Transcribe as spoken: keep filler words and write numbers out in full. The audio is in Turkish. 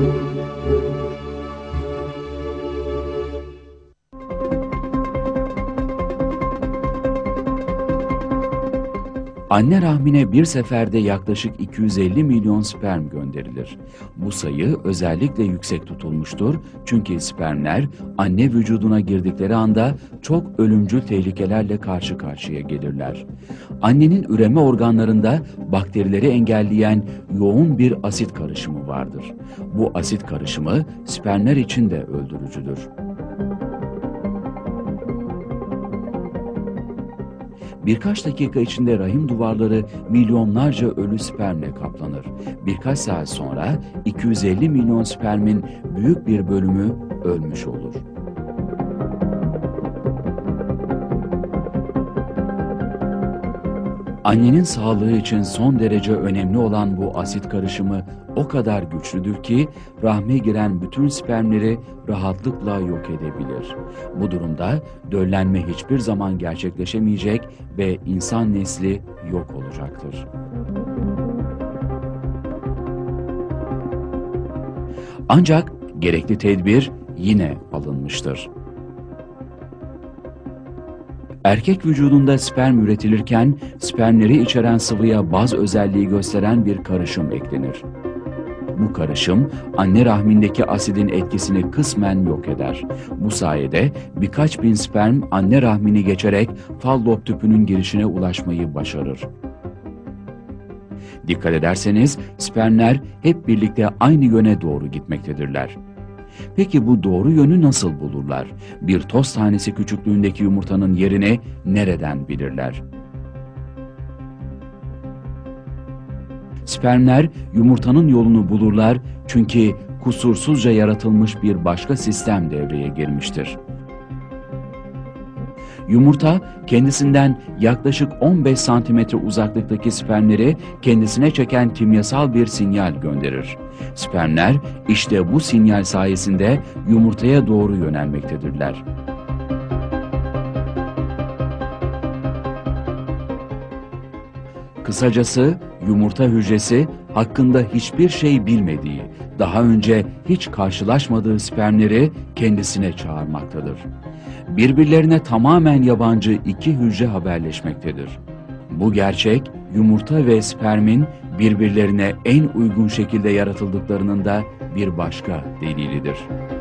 Anne rahmine bir seferde yaklaşık iki yüz elli milyon sperm gönderilir. Bu sayı özellikle yüksek tutulmuştur çünkü spermler anne vücuduna girdikleri anda çok ölümcül tehlikelerle karşı karşıya gelirler. Annenin üreme organlarında bakterileri engelleyen yoğun bir asit karışımı vardır. Bu asit karışımı spermler için de öldürücüdür. Birkaç dakika içinde rahim duvarları milyonlarca ölü spermle kaplanır. Birkaç saat sonra iki yüz elli milyon spermin büyük bir bölümü ölmüş olur. Annenin sağlığı için son derece önemli olan bu asit karışımı o kadar güçlüdür ki rahme giren bütün spermleri rahatlıkla yok edebilir. Bu durumda döllenme hiçbir zaman gerçekleşemeyecek ve insan nesli yok olacaktır. Ancak gerekli tedbir yine alınmıştır. Erkek vücudunda sperm üretilirken spermleri içeren sıvıya baz özelliği gösteren bir karışım eklenir. Bu karışım anne rahmindeki asidin etkisini kısmen yok eder. Bu sayede birkaç bin sperm anne rahmini geçerek fallop tüpünün girişine ulaşmayı başarır. Dikkat ederseniz spermler hep birlikte aynı yöne doğru gitmektedirler. Peki bu doğru yönü nasıl bulurlar? Bir toz tanesi küçüklüğündeki yumurtanın yerini nereden bilirler? Spermler yumurtanın yolunu bulurlar çünkü kusursuzca yaratılmış bir başka sistem devreye girmiştir. Yumurta kendisinden yaklaşık on beş santimetre uzaklıktaki spermleri kendisine çeken kimyasal bir sinyal gönderir. Spermler işte bu sinyal sayesinde yumurtaya doğru yönelmektedirler. Kısacası yumurta hücresi hakkında hiçbir şey bilmediği, daha önce hiç karşılaşmadığı spermleri kendisine çağırmaktadır. Birbirlerine tamamen yabancı iki hücre haberleşmektedir. Bu gerçek, yumurta ve spermin birbirlerine en uygun şekilde yaratıldıklarının da bir başka delilidir.